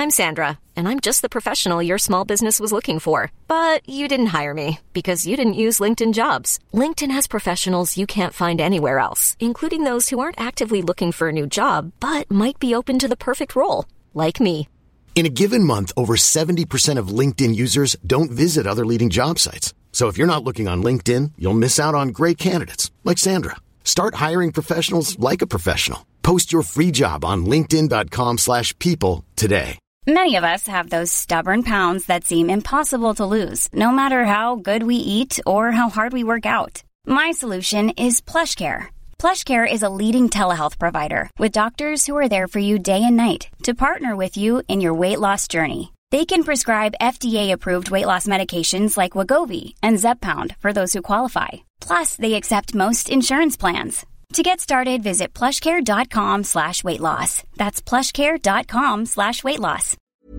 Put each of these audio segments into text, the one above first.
I'm Sandra, and I'm just the professional your small business was looking for. But you didn't hire me because you didn't use LinkedIn Jobs. LinkedIn has professionals you can't find anywhere else, including those who aren't actively looking for a new job, but might be open to the perfect role, like me. In a given month, over 70% of LinkedIn users don't visit other leading job sites. So if you're not looking on LinkedIn, you'll miss out on great candidates like Sandra. Start hiring professionals like a professional. Post your free job on linkedin.com/people today. Many of us have those stubborn pounds that seem impossible to lose, no matter how good we eat or how hard we work out. My solution is PlushCare. PlushCare is a leading telehealth provider with doctors who are there for you day and night to partner with you in your weight loss journey. They can prescribe FDA-approved weight loss medications like Wegovy and Zepbound for those who qualify. Plus, they accept most insurance plans. To get started, visit plushcare.com/weightloss. That's plushcare.com/weightloss.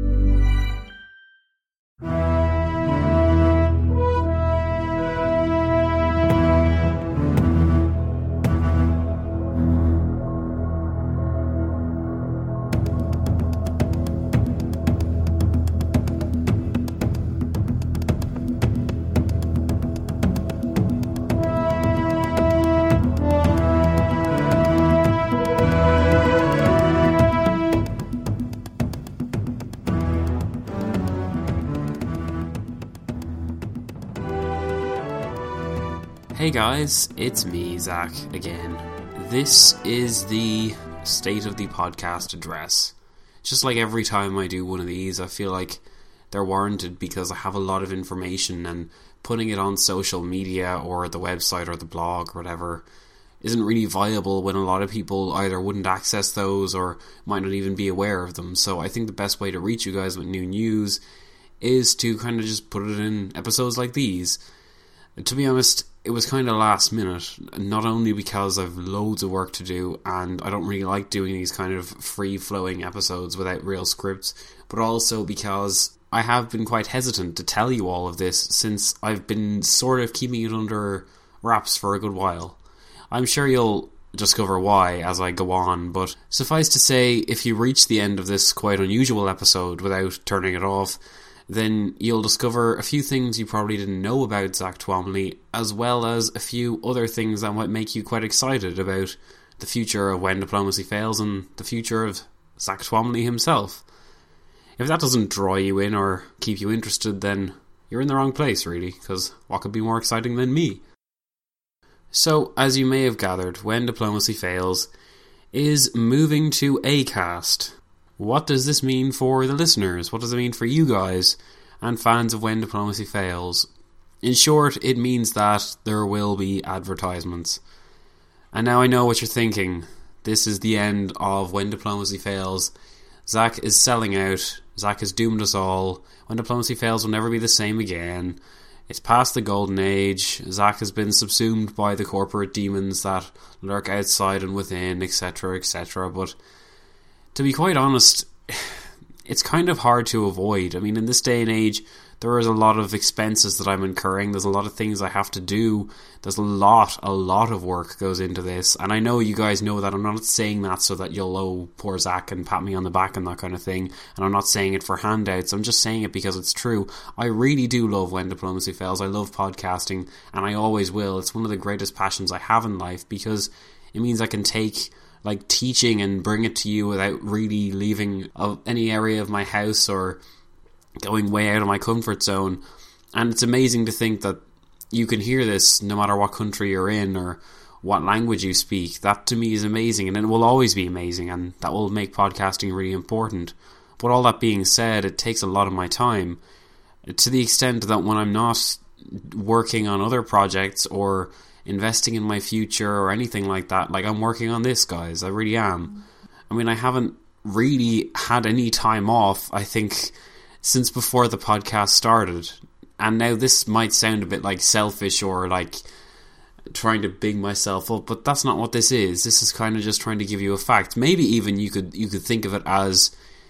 Hey guys, it's me, Zach, again. This is the State of the Podcast address. Just like every time I do one of these, I feel like they're warranted because I have a lot of information, and putting it on social media or the website or the blog or whatever isn't really viable when a lot of people either wouldn't access those or might not even be aware of them. So I think the best way to reach you guys with new news is to kind of just put it in episodes like these. And to be honest, it was kind of last minute, not only because I've loads of work to do and I don't really like doing these kind of free-flowing episodes without real scripts, but also because I have been quite hesitant to tell you all of this since I've been sort of keeping it under wraps for a good while. I'm sure you'll discover why as I go on, but suffice to say, if you reach the end of this quite unusual episode without turning it off, then you'll discover a few things you probably didn't know about Zach Twomley, as well as a few other things that might make you quite excited about the future of When Diplomacy Fails and the future of Zach Twomley himself. If that doesn't draw you in or keep you interested, then you're in the wrong place, really, because what could be more exciting than me? So, as you may have gathered, When Diplomacy Fails is moving to Acast. What does this mean for the listeners? What does it mean for you guys and fans of When Diplomacy Fails? In short, it means that there will be advertisements. And now I know what you're thinking. This is the end of When Diplomacy Fails. Zach is selling out. Zach has doomed us all. When Diplomacy Fails will never be the same again. It's past the golden age. Zach has been subsumed by the corporate demons that lurk outside and within, etc., etc. But to be quite honest, it's kind of hard to avoid. I mean, in this day and age, there is a lot of expenses that I'm incurring. There's a lot of things I have to do. There's a lot of work goes into this. And I know you guys know that. I'm not saying that so that you'll owe poor Zach and pat me on the back and that kind of thing. And I'm not saying it for handouts. I'm just saying it because it's true. I really do love When Diplomacy Fails. I love podcasting, and I always will. It's one of the greatest passions I have in life because it means I can take like teaching and bring it to you without really leaving any area of my house or going way out of my comfort zone. And it's amazing to think that you can hear this no matter what country you're in or what language you speak. That to me is amazing, and it will always be amazing, and that will make podcasting really important. But all that being said, it takes a lot of my time, to the extent that when I'm not working on other projects or investing in my future or anything like that, like I'm working on this, guys, I really am. I mean, I haven't really had any time off, I think, since before the podcast started. And now this might sound a bit like selfish or like trying to big myself up, but that's not what this is. This is kind of just trying to give you a fact. Maybe even you could think of it as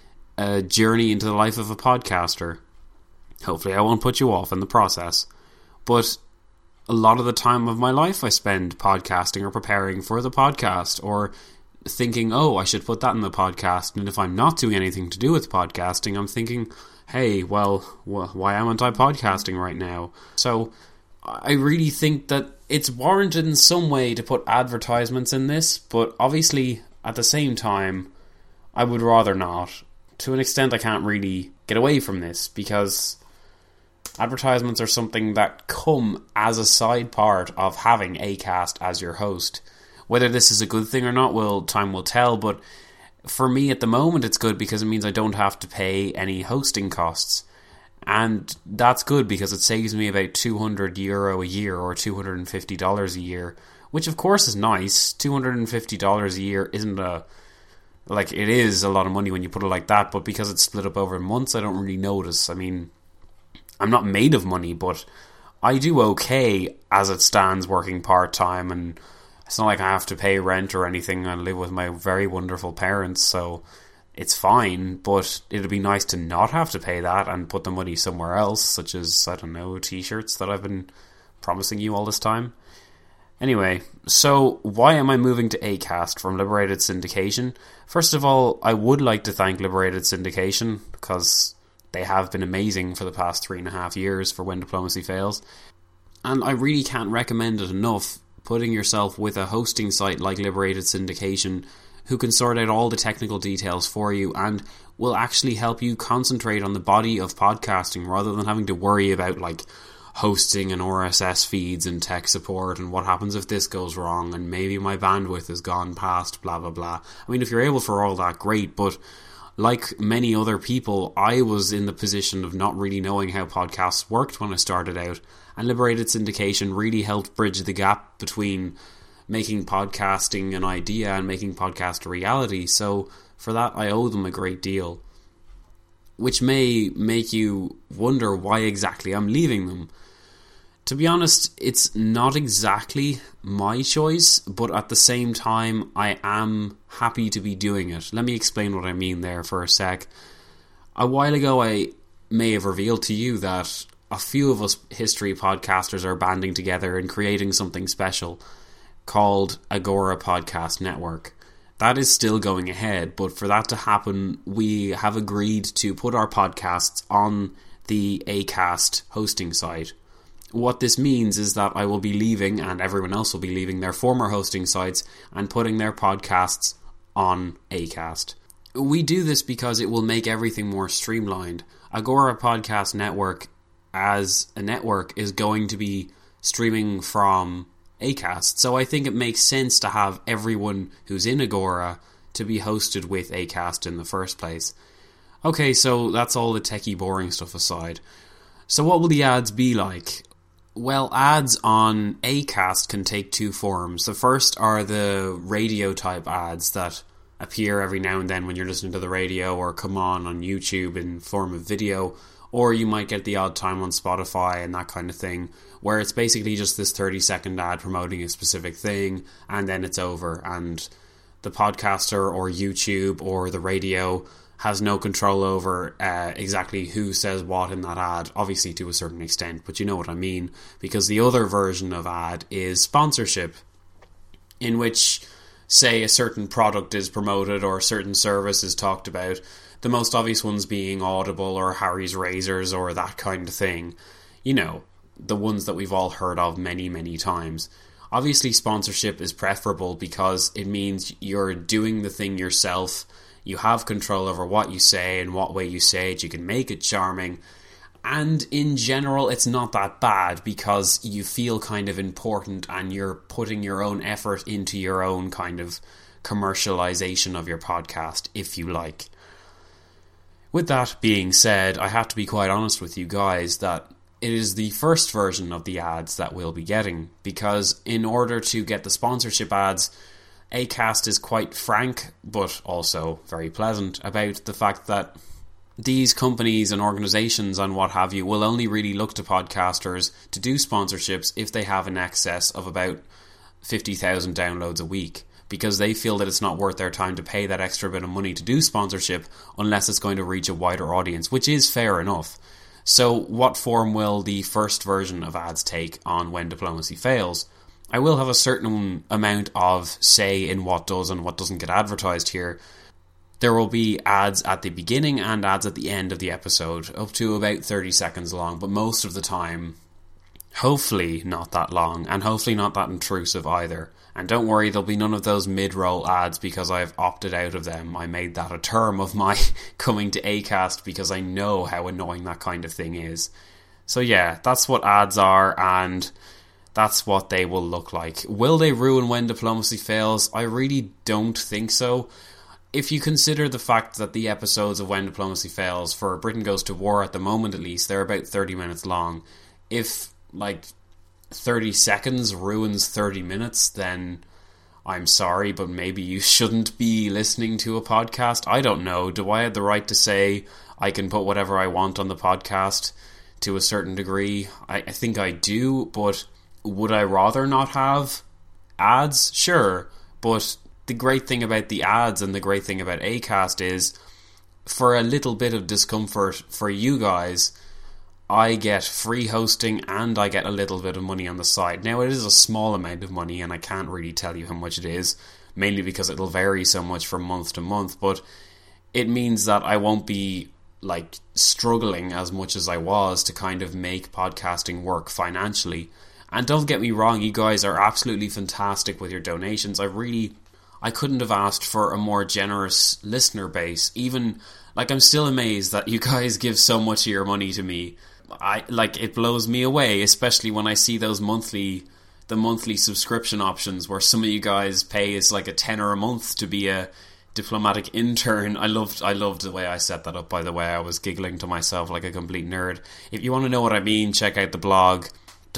a journey into the life of a podcaster. Hopefully I won't put you off in the process. But a lot of the time of my life I spend podcasting or preparing for the podcast or thinking, oh, I should put that in the podcast. And if I'm not doing anything to do with podcasting, I'm thinking, hey, well, why aren't I podcasting right now? So I really think that it's warranted in some way to put advertisements in this, but obviously at the same time, I would rather not. To an extent, I can't really get away from this because advertisements are something that come as a side part of having Acast as your host. Whether this is a good thing or not, time will tell, but for me at the moment it's good because it means I don't have to pay any hosting costs. And that's good because it saves me about €200 a year or $250 a year, which of course is nice. $250 a year isn't it is a lot of money when you put it like that, but because it's split up over months, I don't really notice. I mean, I'm not made of money, but I do okay as it stands working part-time, and it's not like I have to pay rent or anything. I live with my very wonderful parents, so it's fine, but it'd be nice to not have to pay that and put the money somewhere else, such as, I don't know, t-shirts that I've been promising you all this time. Anyway, so why am I moving to Acast from Liberated Syndication? First of all, I would like to thank Liberated Syndication because they have been amazing for the past 3.5 years for When Diplomacy Fails. And I really can't recommend it enough, putting yourself with a hosting site like Liberated Syndication who can sort out all the technical details for you and will actually help you concentrate on the body of podcasting rather than having to worry about hosting and RSS feeds and tech support and what happens if this goes wrong and maybe my bandwidth has gone past blah blah blah. I mean, if you're able for all that, great, but like many other people, I was in the position of not really knowing how podcasts worked when I started out, and Liberated Syndication really helped bridge the gap between making podcasting an idea and making podcast a reality. So for that, I owe them a great deal, which may make you wonder why exactly I'm leaving them. To be honest, it's not exactly my choice, but at the same time, I am happy to be doing it. Let me explain what I mean there for a sec. A while ago, I may have revealed to you that a few of us history podcasters are banding together and creating something special called Agora Podcast Network. That is still going ahead, but for that to happen, we have agreed to put our podcasts on the Acast hosting site. What this means is that I will be leaving, and everyone else will be leaving their former hosting sites and putting their podcasts on Acast. We do this because it will make everything more streamlined. Agora Podcast Network as a network is going to be streaming from Acast, so I think it makes sense to have everyone who's in Agora to be hosted with Acast in the first place. Okay, so that's all the techie boring stuff aside. So what will the ads be like? Well, ads on Acast can take two forms. The first are the radio type ads that appear every now and then when you're listening to the radio or come on YouTube in form of video, or you might get the odd time on Spotify and that kind of thing, where it's basically just this 30-second ad promoting a specific thing, and then it's over, and the podcaster or YouTube or the radio has no control over exactly who says what in that ad, obviously to a certain extent, but you know what I mean, because the other version of ad is sponsorship, in which, say, a certain product is promoted or a certain service is talked about, the most obvious ones being Audible or Harry's Razors or that kind of thing. You know, the ones that we've all heard of many, many times. Obviously, sponsorship is preferable because it means you're doing the thing yourself. You have control over what you say and what way you say it. You can make it charming. And in general, it's not that bad because you feel kind of important and you're putting your own effort into your own kind of commercialization of your podcast, if you like. With that being said, I have to be quite honest with you guys that it is the first version of the ads that we'll be getting, because in order to get the sponsorship ads, Acast is quite frank, but also very pleasant about the fact that these companies and organizations and what have you will only really look to podcasters to do sponsorships if they have an excess of about 50,000 downloads a week, because they feel that it's not worth their time to pay that extra bit of money to do sponsorship unless it's going to reach a wider audience, which is fair enough. So what form will the first version of ads take on When Diplomacy Fails? I will have a certain amount of say in what does and what doesn't get advertised here. There will be ads at the beginning and ads at the end of the episode, up to about 30 seconds long, but most of the time, hopefully not that long, and hopefully not that intrusive either. And don't worry, there'll be none of those mid-roll ads because I've opted out of them. I made that a term of my coming to Acast because I know how annoying that kind of thing is. So yeah, that's what ads are, and that's what they will look like. Will they ruin When Diplomacy Fails? I really don't think so. If you consider the fact that the episodes of When Diplomacy Fails, for Britain Goes to War at the moment at least, they're about 30 minutes long. If, 30 seconds ruins 30 minutes, then I'm sorry, but maybe you shouldn't be listening to a podcast. I don't know. Do I have the right to say I can put whatever I want on the podcast to a certain degree? I think I do, but would I rather not have ads? Sure, but the great thing about the ads and the great thing about Acast is, for a little bit of discomfort for you guys, I get free hosting and I get a little bit of money on the side. Now, it is a small amount of money and I can't really tell you how much it is, mainly because it'll vary so much from month to month, but it means that I won't be struggling as much as I was to kind of make podcasting work financially. And don't get me wrong, you guys are absolutely fantastic with your donations. I couldn't have asked for a more generous listener base. Even, I'm still amazed that you guys give so much of your money to me. It blows me away, especially when I see those monthly subscription options where some of you guys pay is like a tenner a month to be a diplomatic intern. I loved the way I set that up, by the way. I was giggling to myself like a complete nerd. If you want to know what I mean, check out the blog,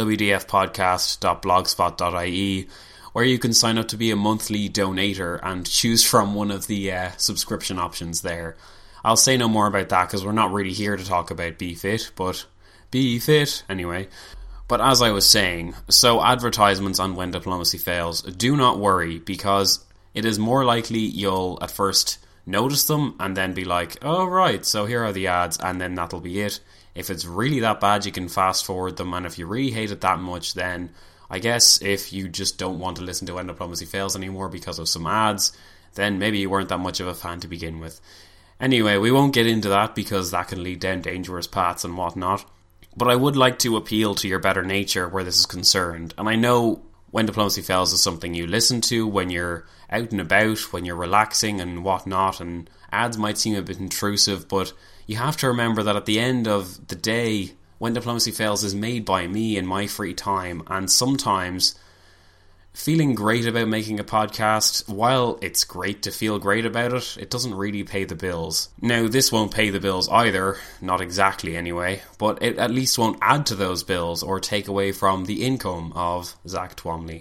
wdfpodcast.blogspot.ie, where you can sign up to be a monthly donator and choose from one of the subscription options there. I'll say no more about that because we're not really here to talk about BeFit, but BeFit anyway. But as I was saying, so advertisements on When Diplomacy Fails, do not worry, because it is more likely you'll at first notice them and then be like, oh right, so here are the ads, and then that'll be it. If it's really that bad, you can fast forward them, and if you really hate it that much, then I guess if you just don't want to listen to When Diplomacy Fails anymore because of some ads, then maybe you weren't that much of a fan to begin with. Anyway, we won't get into that because that can lead down dangerous paths and whatnot. But I would like to appeal to your better nature where this is concerned. And I know When Diplomacy Fails is something you listen to when you're out and about, when you're relaxing and whatnot, and ads might seem a bit intrusive, but you have to remember that at the end of the day, When Diplomacy Fails is made by me in my free time, and sometimes feeling great about making a podcast, while it's great to feel great about it, it doesn't really pay the bills. Now, this won't pay the bills either, not exactly anyway, but it at least won't add to those bills or take away from the income of Zach Twomley.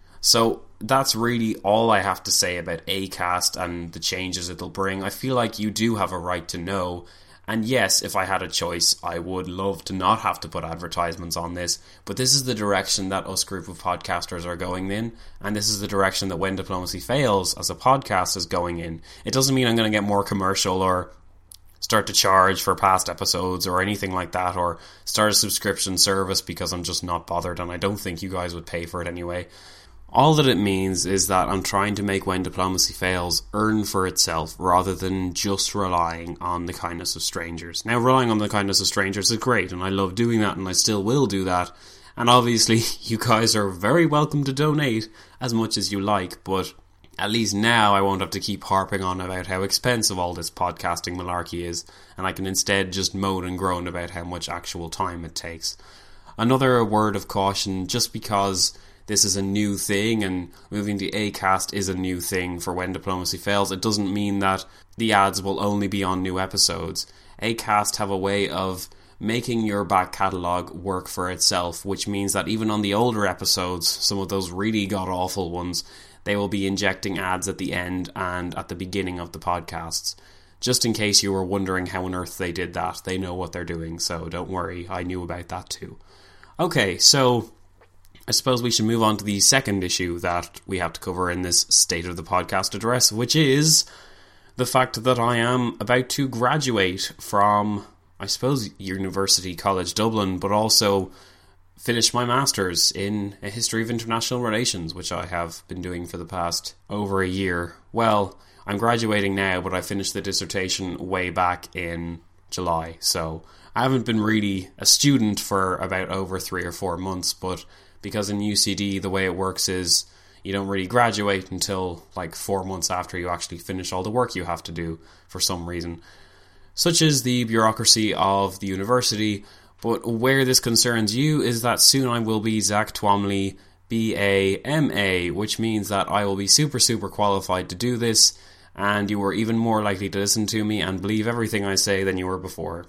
So that's really all I have to say about Acast and the changes it'll bring. I feel like you do have a right to know. And yes, if I had a choice, I would love to not have to put advertisements on this, but this is the direction that us group of podcasters are going in, and this is the direction that When Diplomacy Fails as a podcast is going in. It doesn't mean I'm going to get more commercial or start to charge for past episodes or anything like that, or start a subscription service, because I'm just not bothered, and I don't think you guys would pay for it anyway. All that it means is that I'm trying to make When Diplomacy Fails earn for itself rather than just relying on the kindness of strangers. Now, relying on the kindness of strangers is great, and I love doing that, and I still will do that. And obviously, you guys are very welcome to donate as much as you like, but at least now I won't have to keep harping on about how expensive all this podcasting malarkey is, and I can instead just moan and groan about how much actual time it takes. Another word of caution, just because this is a new thing and moving to Acast is a new thing for When Diplomacy Fails, it doesn't mean that the ads will only be on new episodes. Acast have a way of making your back catalogue work for itself, which means that even on the older episodes, some of those really god-awful ones, they will be injecting ads at the end and at the beginning of the podcasts. Just in case you were wondering how on earth they did that, they know what they're doing, so don't worry, I knew about that too. Okay, so I suppose we should move on to the second issue that we have to cover in this State of the Podcast address, which is the fact that I am about to graduate from, I suppose, University College Dublin, but also finish my master's in a history of international relations, which I have been doing for the past over a year. Well, I'm graduating now, but I finished the dissertation way back in July, so I haven't been really a student for about over 3 or 4 months, but because in UCD the way it works is you don't really graduate until like 4 months after you actually finish all the work you have to do for some reason. Such is the bureaucracy of the university, but where this concerns you is that soon I will be Zach Twomley, BA, which means that I will be super qualified to do this, and you are even more likely to listen to me and believe everything I say than you were before.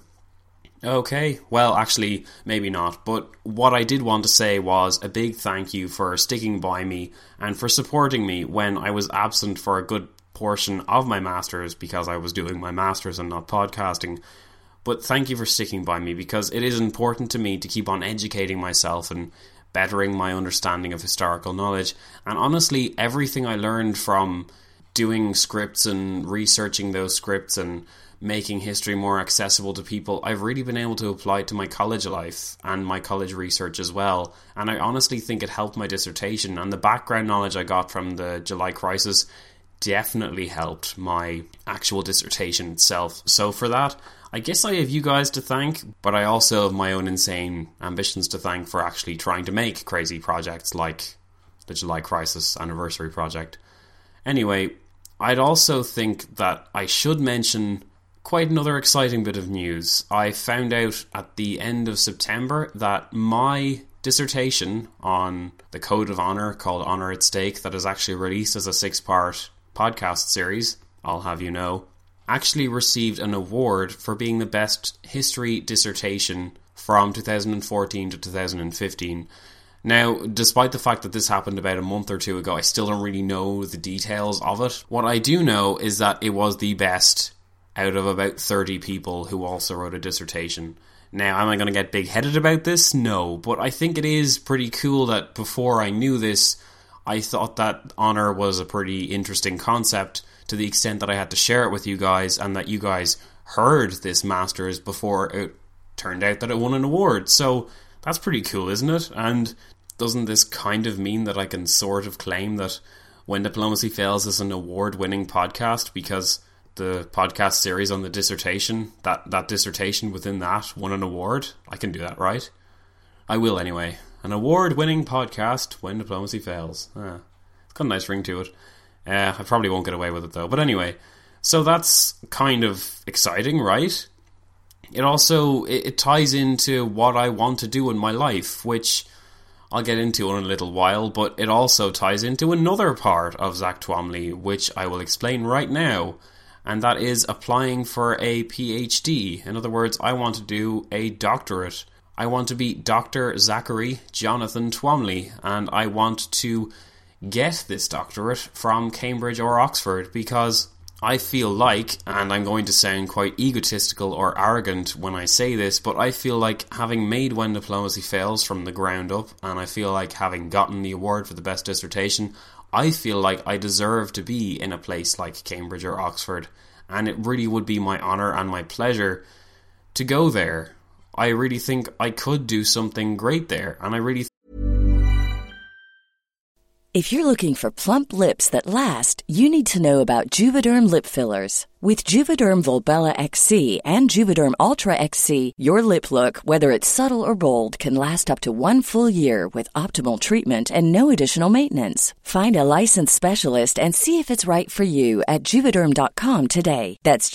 Okay, well, actually, maybe not, but what I did want to say was a big thank you for sticking by me and for supporting me when I was absent for a good portion of my master's because I was doing my master's and not podcasting. But thank you for sticking by me because it is important to me to keep on educating myself and bettering my understanding of historical knowledge. And honestly, everything I learned from doing scripts and researching those scripts and making history more accessible to people, I've really been able to apply to my college life and my college research as well. And I honestly think it helped my dissertation, and the background knowledge I got from the July crisis definitely helped my actual dissertation itself. So for that, I guess I have you guys to thank, but I also have my own insane ambitions to thank for actually trying to make crazy projects like the July crisis anniversary project. Anyway, I'd also think that I should mention quite another exciting bit of news. I found out at the end of September that my dissertation on the Code of Honor called Honor at Stake, that is actually released as a 6-part podcast series, I'll have you know, actually received an award for being the best history dissertation from 2014 to 2015. Now, despite the fact that this happened about a month or two ago, I still don't really know the details of it. What I do know is that it was the best out of about 30 people who also wrote a dissertation. Now, am I going to get big-headed about this? No, but I think it is pretty cool that before I knew this, I thought that honor was a pretty interesting concept to the extent that I had to share it with you guys, and that you guys heard this master's before it turned out that it won an award. So that's pretty cool, isn't it? And doesn't this kind of mean that I can sort of claim that When Diplomacy Fails is an award-winning podcast because the podcast series on the dissertation, that dissertation within that won an award? I can do that, right? I will anyway. An award-winning podcast, When Diplomacy Fails. It's got a nice ring to it. I probably won't get away with it though. But anyway, so that's kind of exciting, right? It also, it ties into what I want to do in my life, which I'll get into in a little while, but it also ties into another part of Zach Twomley, which I will explain right now. And that is applying for a PhD. In other words, I want to do a doctorate. I want to be Dr. Zachary Jonathan Twomley, and I want to get this doctorate from Cambridge or Oxford because I feel like, and I'm going to sound quite egotistical or arrogant when I say this, but I feel like having made When Diplomacy Fails from the ground up, and I feel like having gotten the award for the best dissertation, I feel like I deserve to be in a place like Cambridge or Oxford, and it really would be my honour and my pleasure to go there. I really think I could do something great there, and I really If you're looking for plump lips that last, you need to know about Juvederm lip fillers. With Juvederm Volbella XC and Juvederm Ultra XC, your lip look, whether it's subtle or bold, can last up to 1 full year with optimal treatment and no additional maintenance. Find a licensed specialist and see if it's right for you at Juvederm.com today. That's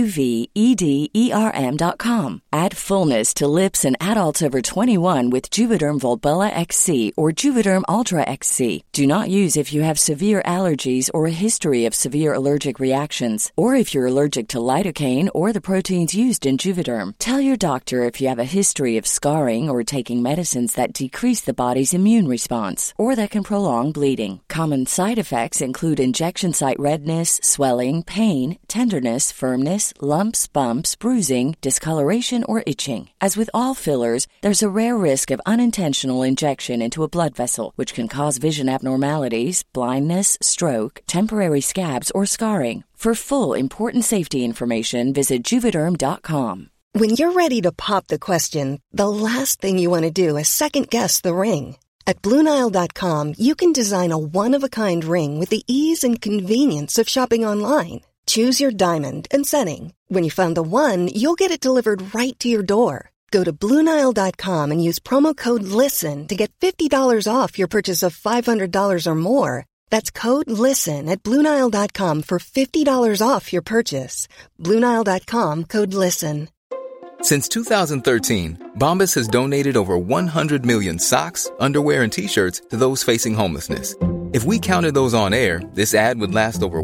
JUVEDERM.com. Add fullness to lips in adults over 21 with Juvederm Volbella XC or Juvederm Ultra XC. Do not use if you have severe allergies or a history of severe allergic reactions, or if you're allergic to lidocaine or the proteins used in Juvederm. Tell your doctor if you have a history of scarring or taking medicines that decrease the body's immune response or that can prolong bleeding. Common side effects include injection site redness, swelling, pain, tenderness, firmness, lumps, bumps, bruising, discoloration, or itching. As with all fillers, there's a rare risk of unintentional injection into a blood vessel, which can cause vision abnormalities, blindness, stroke, temporary scabs, or scarring. For full, important safety information, visit Juvederm.com. When you're ready to pop the question, the last thing you want to do is second-guess the ring. At BlueNile.com, you can design a one-of-a-kind ring with the ease and convenience of shopping online. Choose your diamond and setting. When you find the one, you'll get it delivered right to your door. Go to BlueNile.com and use promo code LISTEN to get $50 off your purchase of $500 or more. That's code LISTEN at BlueNile.com for $50 off your purchase. BlueNile.com, code LISTEN. Since 2013, Bombas has donated over 100 million socks, underwear, and T-shirts to those facing homelessness. If we counted those on air, this ad would last over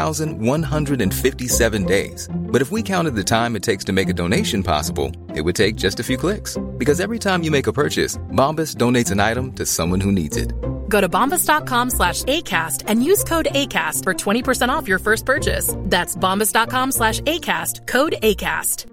1,157 days. But if we counted the time it takes to make a donation possible, it would take just a few clicks. Because every time you make a purchase, Bombas donates an item to someone who needs it. Go to bombas.com/ACAST and use code ACAST for 20% off your first purchase. That's bombas.com/ACAST, code ACAST.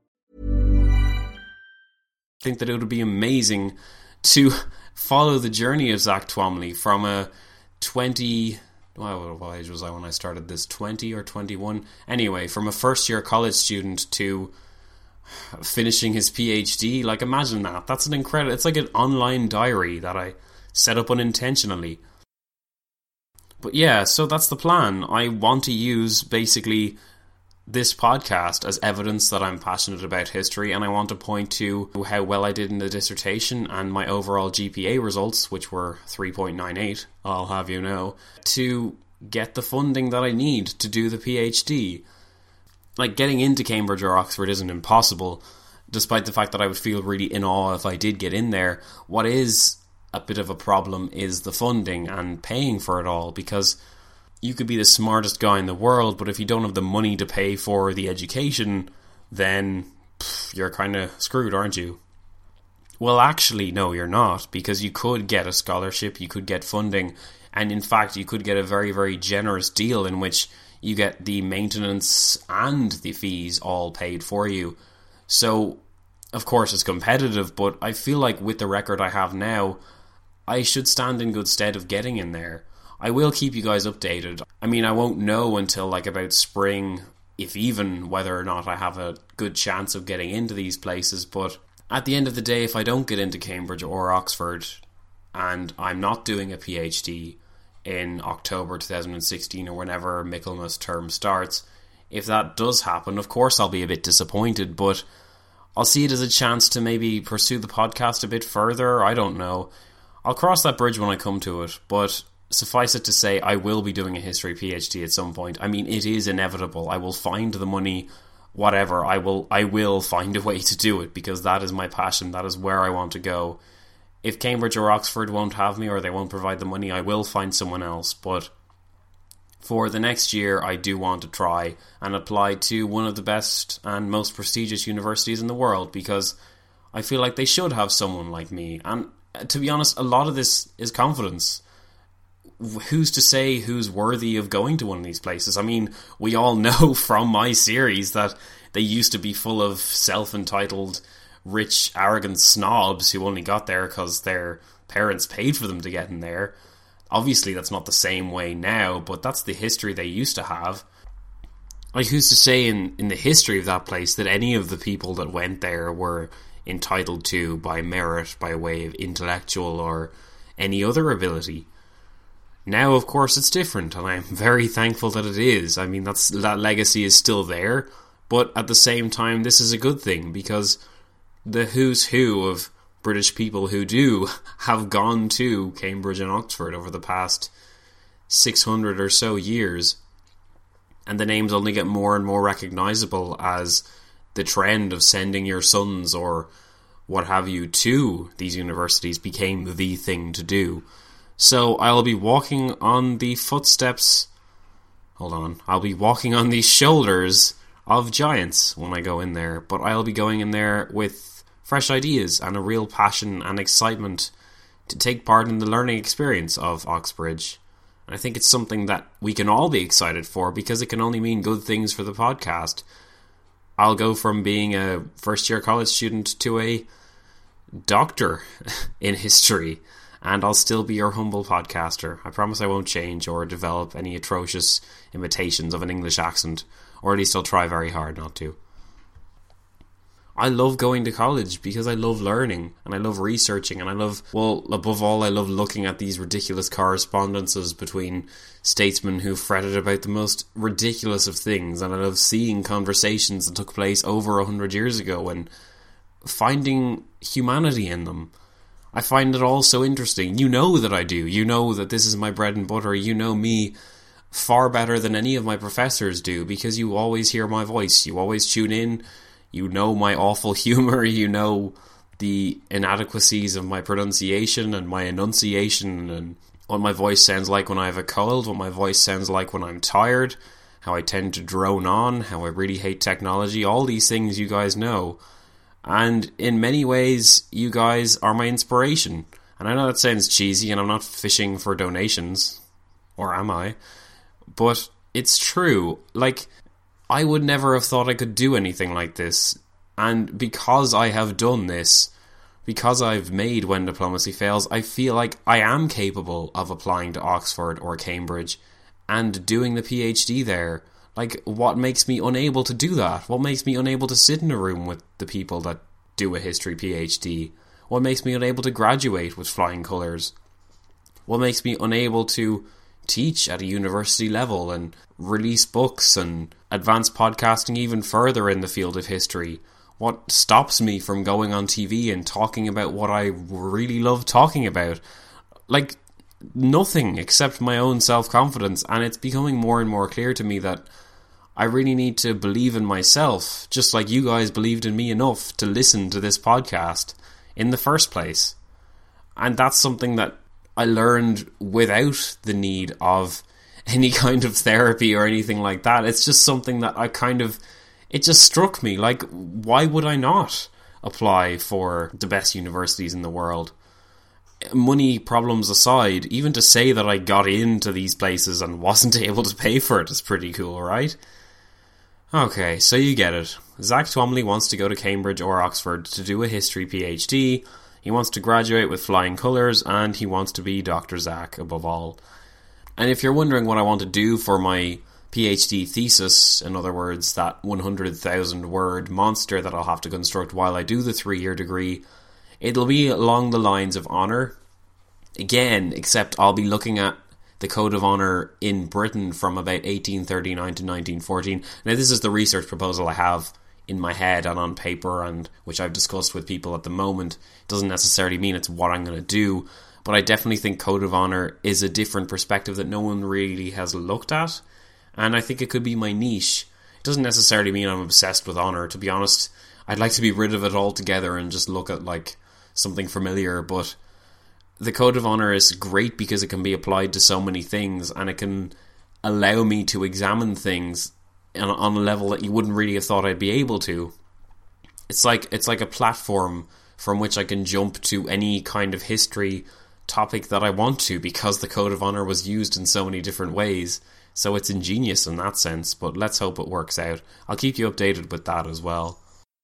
I think that it would be amazing to follow the journey of Zach Twomley from a 20... what age was I when I started this? 20 or 21? Anyway, from a first-year college student to finishing his PhD. Like, imagine that. That's an incredible... It's like an online diary that I set up unintentionally. But yeah, so that's the plan. I want to use, basically, this podcast as evidence that I'm passionate about history, and I want to point to how well I did in the dissertation and my overall GPA results, which were 3.98, I'll have you know, to get the funding that I need to do the PhD. Like, getting into Cambridge or Oxford isn't impossible, despite the fact that I would feel really in awe if I did get in there. What is a bit of a problem is the funding and paying for it all, because you could be the smartest guy in the world, but if you don't have the money to pay for the education, then you're kind of screwed, aren't you? Well, actually, no, you're not, because you could get a scholarship, you could get funding, and in fact, you could get a very, very generous deal in which you get the maintenance and the fees all paid for you. So, of course, it's competitive, but I feel like with the record I have now, I should stand in good stead of getting in there. I will keep you guys updated. I mean, I won't know until like about spring, if even, whether or not I have a good chance of getting into these places. But at the end of the day, if I don't get into Cambridge or Oxford, and I'm not doing a PhD in October 2016 or whenever Michaelmas term starts, if that does happen, of course I'll be a bit disappointed, but I'll see it as a chance to maybe pursue the podcast a bit further. I don't know. I'll cross that bridge when I come to it, but suffice it to say, I will be doing a history PhD at some point. I mean, it is inevitable. I will find the money, whatever. I will find a way to do it, because that is my passion. That is where I want to go. If Cambridge or Oxford won't have me, or they won't provide the money, I will find someone else. But for the next year, I do want to try and apply to one of the best and most prestigious universities in the world, because I feel like they should have someone like me. And to be honest, a lot of this is confidence. Who's to say who's worthy of going to one of these places? I mean, we all know from my series that they used to be full of self-entitled, rich, arrogant snobs who only got there because their parents paid for them to get in there. Obviously, that's not the same way now, but that's the history they used to have. Like, who's to say in the history of that place that any of the people that went there were entitled to by merit, by way of intellectual or any other ability? Now, of course, it's different, and I'm very thankful that it is. I mean, that legacy is still there, but at the same time, this is a good thing, because the who's who of British people who do have gone to Cambridge and Oxford over the past 600 or so years, and the names only get more and more recognisable as the trend of sending your sons or what have you to these universities became the thing to do. So I'll be walking on the footsteps... I'll be walking on the shoulders of giants when I go in there, but I'll be going in there with fresh ideas and a real passion and excitement to take part in the learning experience of Oxbridge. And I think it's something that we can all be excited for, because it can only mean good things for the podcast. I'll go from being a first-year college student to a doctor in history, and I'll still be your humble podcaster. I promise I won't change or develop any atrocious imitations of an English accent, or at least I'll try very hard not to. I love going to college because I love learning and I love researching and I love, well, above all, I love looking at these ridiculous correspondences between statesmen who fretted about the most ridiculous of things, and I love seeing conversations that took place over 100 years ago and finding humanity in them. I find it all so interesting. You know that I do. You know that this is my bread and butter. You know me far better than any of my professors do because you always hear my voice. You always tune in. You know my awful humour. You know the inadequacies of my pronunciation and my enunciation and what my voice sounds like when I have a cold, what my voice sounds like when I'm tired, how I tend to drone on, how I really hate technology. All these things you guys know. And in many ways, you guys are my inspiration. And I know that sounds cheesy and I'm not fishing for donations. Or am I? But it's true. Like, I would never have thought I could do anything like this. And because I have done this, because I've made When Diplomacy Fails, I feel like I am capable of applying to Oxford or Cambridge and doing the PhD there. Like, what makes me unable to do that? What makes me unable to sit in a room with the people that do a history PhD? What makes me unable to graduate with flying colours? What makes me unable to teach at a university level and release books and advance podcasting even further in the field of history? What stops me from going on TV and talking about what I really love talking about? Like, nothing except my own self-confidence, and it's becoming more and more clear to me that I really need to believe in myself, just like you guys believed in me enough to listen to this podcast in the first place. And that's something that I learned without the need of any kind of therapy or anything like that. It's just something that it just struck me. Like, why would I not apply for the best universities in the world? Money problems aside, even to say that I got into these places and wasn't able to pay for it is pretty cool, right? Okay, so you get it. Zach Twomley wants to go to Cambridge or Oxford to do a history PhD. He wants to graduate with flying colours, and he wants to be Dr. Zach above all. And if you're wondering what I want to do for my PhD thesis, in other words, that 100,000 word monster that I'll have to construct while I do the 3-year degree, it'll be along the lines of honour. Again, except I'll be looking at the Code of Honour in Britain from about 1839 to 1914. Now, this is the research proposal I have in my head and on paper, and which I've discussed with people at the moment. It doesn't necessarily mean it's what I'm going to do, but I definitely think Code of Honour is a different perspective that no one really has looked at, and I think it could be my niche. It doesn't necessarily mean I'm obsessed with honour. To be honest, I'd like to be rid of it altogether and just look at like something familiar, but the Code of Honour is great because it can be applied to so many things, and it can allow me to examine things on a level that you wouldn't really have thought I'd be able to. It's like a platform from which I can jump to any kind of history topic that I want to, because the Code of Honour was used in so many different ways. So it's ingenious in that sense, but let's hope it works out. I'll keep you updated with that as well.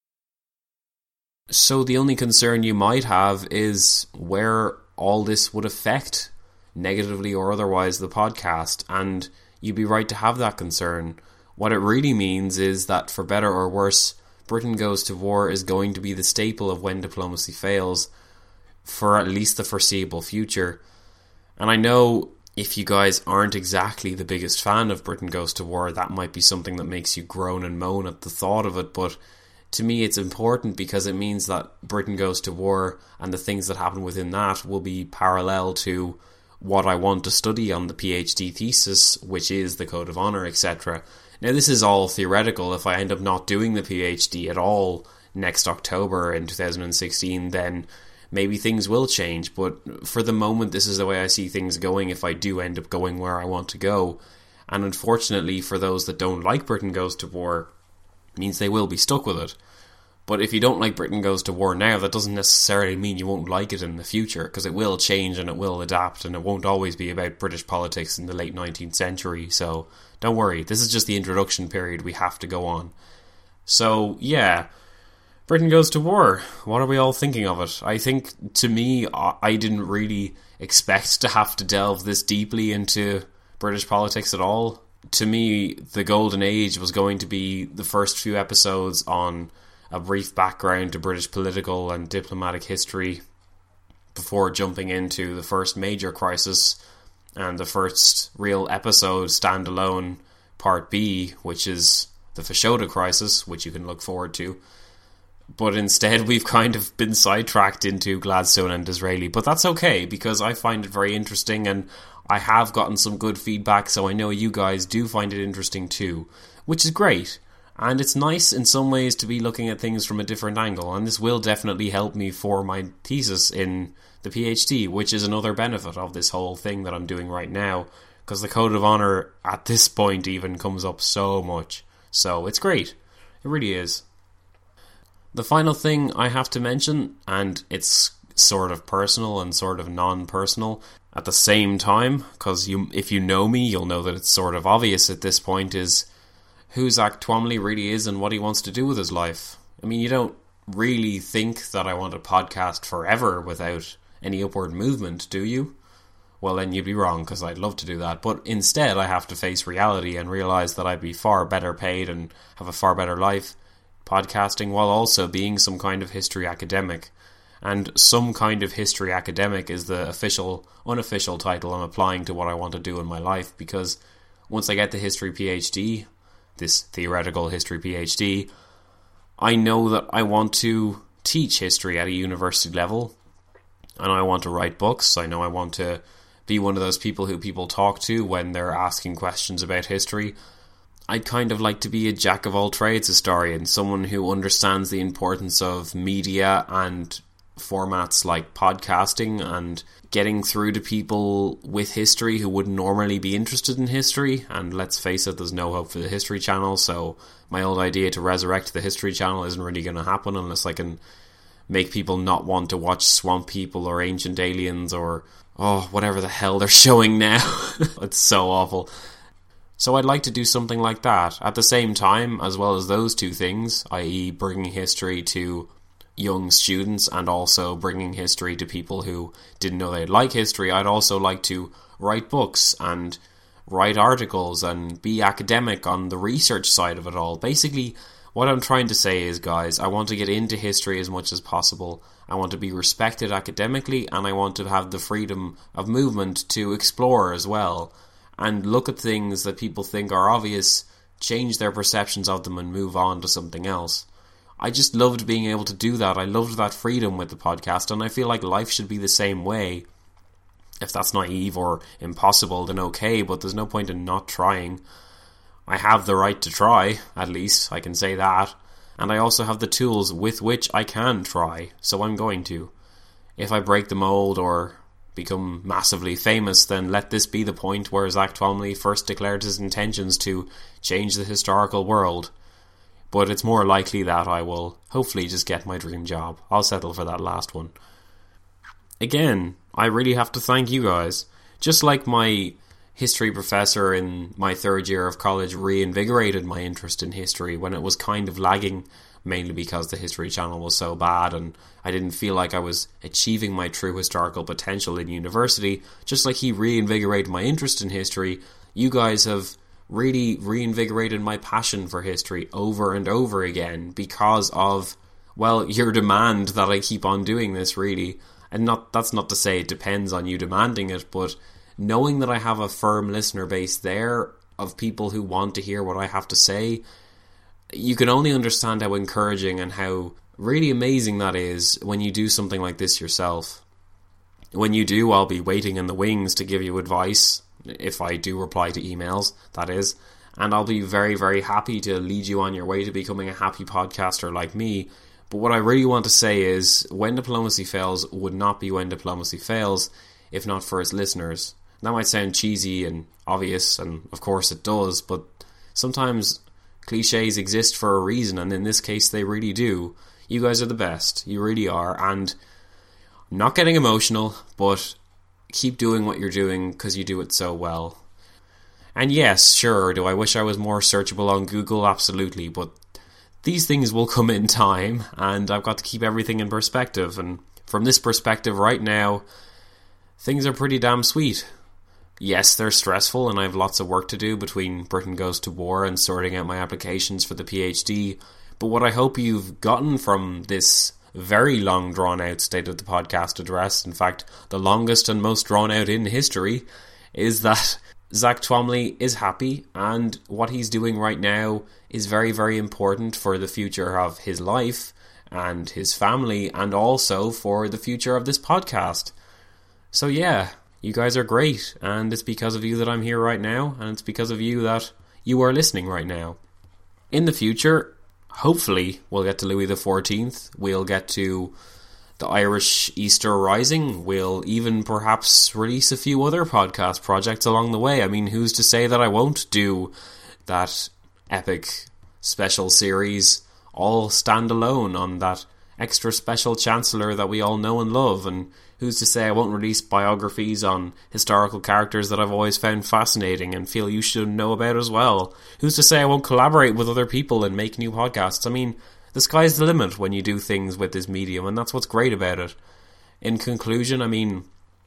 So the only concern you might have is where all this would affect, negatively or otherwise, the podcast, and you'd be right to have that concern. What it really means is that, for better or worse, Britain Goes to War is going to be the staple of When Diplomacy Fails for at least the foreseeable future. And I know if you guys aren't exactly the biggest fan of Britain Goes to War, that might be something that makes you groan and moan at the thought of it, but to me it's important because it means that Britain Goes to War and the things that happen within that will be parallel to what I want to study on the PhD thesis, which is the Code of Honour, etc. Now, this is all theoretical. If I end up not doing the PhD at all next October in 2016, then maybe things will change. But for the moment, this is the way I see things going if I do end up going where I want to go. And unfortunately, for those that don't like Britain Goes to War, it means they will be stuck with it. But if you don't like Britain Goes to War now, that doesn't necessarily mean you won't like it in the future, because it will change and it will adapt, and it won't always be about British politics in the late 19th century. So don't worry, this is just the introduction period we have to go on. So yeah, Britain Goes to War. What are we all thinking of it? I think, to me, I didn't really expect to have to delve this deeply into British politics at all. To me, the golden age was going to be the first few episodes on a brief background to British political and diplomatic history before jumping into the first major crisis and the first real episode, standalone, Part B, which is the Fashoda crisis, which you can look forward to. But instead, we've kind of been sidetracked into Gladstone and Disraeli. But that's okay, because I find it very interesting, and I have gotten some good feedback, so I know you guys do find it interesting too, which is great. And it's nice in some ways to be looking at things from a different angle, and this will definitely help me for my thesis in the PhD, which is another benefit of this whole thing that I'm doing right now, because the Code of Honour at this point even comes up so much. So it's great. It really is. The final thing I have to mention, and it's sort of personal and sort of non-personal at the same time, because if you know me, you'll know that it's sort of obvious at this point, is who Zach Twomley really is and what he wants to do with his life. I mean, you don't really think that I want a podcast forever without any upward movement, do you? Well, then you'd be wrong, because I'd love to do that. But instead, I have to face reality and realise that I'd be far better paid and have a far better life podcasting while also being some kind of history academic. And some kind of history academic is the unofficial title I'm applying to what I want to do in my life, because once I get the history PhD, this theoretical history PhD, I know that I want to teach history at a university level, and I want to write books. I know I want to be one of those people who people talk to when they're asking questions about history. I'd kind of like to be a jack-of-all-trades historian, someone who understands the importance of media and formats like podcasting and getting through to people with history who wouldn't normally be interested in history. And let's face it, there's no hope for the History Channel, so my old idea to resurrect the History Channel isn't really going to happen unless I can make people not want to watch Swamp People or Ancient Aliens or whatever the hell they're showing now. It's so awful. So I'd like to do something like that. At the same time, as well as those two things, i.e. bringing history to young students and also bringing history to people who didn't know they'd like history, I'd also like to write books and write articles and be academic on the research side of it all. Basically, what I'm trying to say is, guys, I want to get into history as much as possible. I want to be respected academically, and I want to have the freedom of movement to explore as well, and look at things that people think are obvious, change their perceptions of them, and move on to something else. I just loved being able to do that. I loved that freedom with the podcast, and I feel like life should be the same way. If that's naive or impossible, then okay, but there's no point in not trying. I have the right to try, at least, I can say that. And I also have the tools with which I can try, so I'm going to. If I break the mold or become massively famous, then let this be the point where Zach Twomley first declared his intentions to change the historical world. But it's more likely that I will hopefully just get my dream job. I'll settle for that last one. Again, I really have to thank you guys. Just like my history professor in my third year of college reinvigorated my interest in history when it was kind of lagging, mainly because the History Channel was so bad and I didn't feel like I was achieving my true historical potential in university. Just like he reinvigorated my interest in history, you guys have really reinvigorated my passion for history over and over again because of, well, your demand that I keep on doing this, really. And that's not to say it depends on you demanding it, but knowing that I have a firm listener base there of people who want to hear what I have to say, you can only understand how encouraging and how really amazing that is when you do something like this yourself. When you do, I'll be waiting in the wings to give you advice, if I do reply to emails, that is, and I'll be very, very happy to lead you on your way to becoming a happy podcaster like me. But what I really want to say is, When Diplomacy Fails would not be When Diplomacy Fails if not for its listeners. That might sound cheesy and obvious, and of course it does, but sometimes cliches exist for a reason, and in this case they really do. You guys are the best, you really are, and I'm not getting emotional, but keep doing what you're doing because you do it so well. And yes, sure, do I wish I was more searchable on Google? Absolutely, but these things will come in time, and I've got to keep everything in perspective, and from this perspective right now, things are pretty damn sweet. Yes, they're stressful, and I have lots of work to do between Britain Goes to War and sorting out my applications for the PhD, But what I hope you've gotten from this very long drawn out State of the Podcast address, in fact the longest and most drawn out in history, is that Zach Twomley is happy, and what he's doing right now is very, very important for the future of his life and his family, and also for the future of this podcast. So yeah, you guys are great, and it's because of you that I'm here right now, and it's because of you that you are listening right now. In the future, hopefully we'll get to Louis XIV, we'll get to the Irish Easter Rising, we'll even perhaps release a few other podcast projects along the way. I mean, who's to say that I won't do that epic special series all standalone on that extra special Chancellor that we all know and love, and who's to say I won't release biographies on historical characters that I've always found fascinating and feel you should know about as well? Who's to say I won't collaborate with other people and make new podcasts? I mean, the sky's the limit when you do things with this medium, and that's what's great about it. In conclusion, I mean,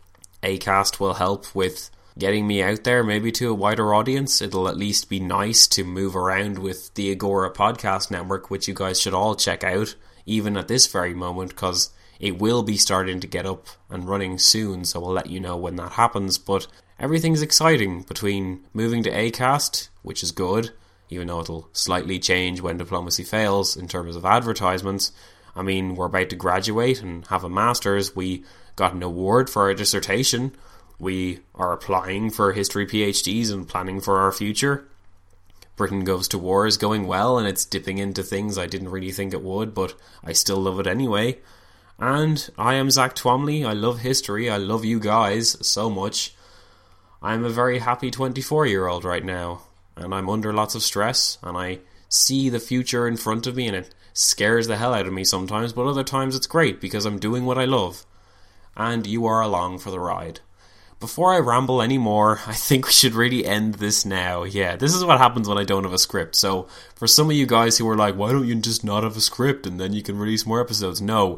Acast will help with getting me out there, maybe to a wider audience. It'll at least be nice to move around with the Agora Podcast Network, which you guys should all check out, even at this very moment, because it will be starting to get up and running soon, so we'll let you know when that happens. But everything's exciting between moving to Acast, which is good, even though it'll slightly change when Diplomacy fails in terms of advertisements. I mean, we're about to graduate and have a master's. We got an award for our dissertation. We are applying for history PhDs and planning for our future. Britain Goes to War is going well, and it's dipping into things I didn't really think it would, but I still love it anyway. And I am Zach Twomley. I love history. I love you guys so much. I'm a very happy 24-year-old right now, and I'm under lots of stress, and I see the future in front of me, and it scares the hell out of me sometimes, but other times it's great because I'm doing what I love. And you are along for the ride. Before I ramble anymore, I think we should really end this now. Yeah, this is what happens when I don't have a script. So, for some of you guys who are like, why don't you just not have a script and then you can release more episodes? No.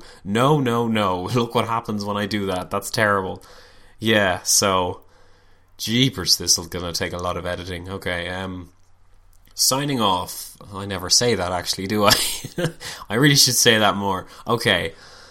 Look what happens when I do that. That's terrible. Yeah, so, jeepers, this is going to take a lot of editing. Okay, signing off. I never say that actually, do I? I really should say that more. Okay.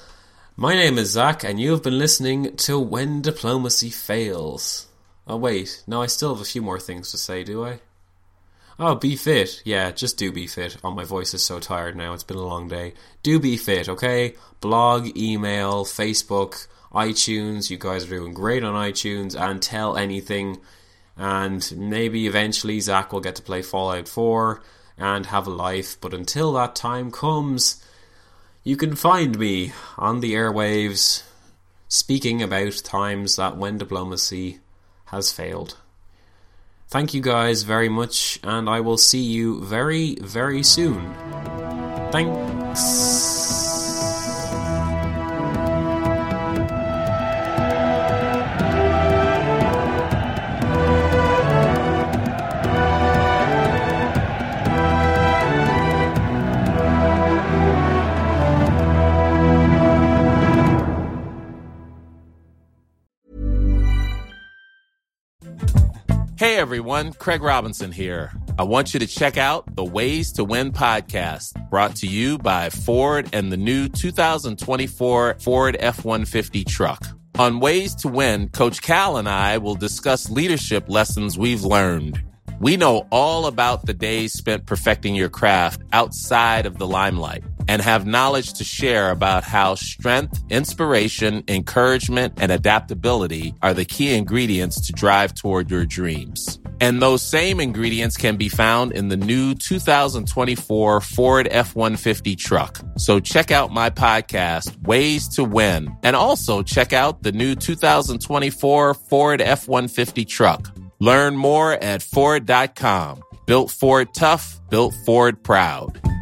My name is Zach, and you have been listening to When Diplomacy Fails. Oh wait, no, I still have a few more things to say, do I? Oh, be fit. Yeah, just do be fit. Oh, my voice is so tired now, it's been a long day. Do be fit, okay? Blog, email, Facebook, iTunes. You guys are doing great on iTunes, and Tell Anything. And maybe eventually Zach will get to play Fallout 4 and have a life, but until that time comes, you can find me on the airwaves speaking about times that when diplomacy has failed. Thank you guys very much, and I will see you very, very soon. Thanks. Hey everyone, Craig Robinson here. I want you to check out the Ways to Win podcast, brought to you by Ford and the new 2024 Ford F-150 truck. On Ways to Win, Coach Cal and I will discuss leadership lessons we've learned. We know all about the days spent perfecting your craft outside of the limelight and have knowledge to share about how strength, inspiration, encouragement, and adaptability are the key ingredients to drive toward your dreams. And those same ingredients can be found in the new 2024 Ford F-150 truck. So check out my podcast, Ways to Win, and also check out the new 2024 Ford F-150 truck. Learn more at Ford.com. Built Ford tough, built Ford proud.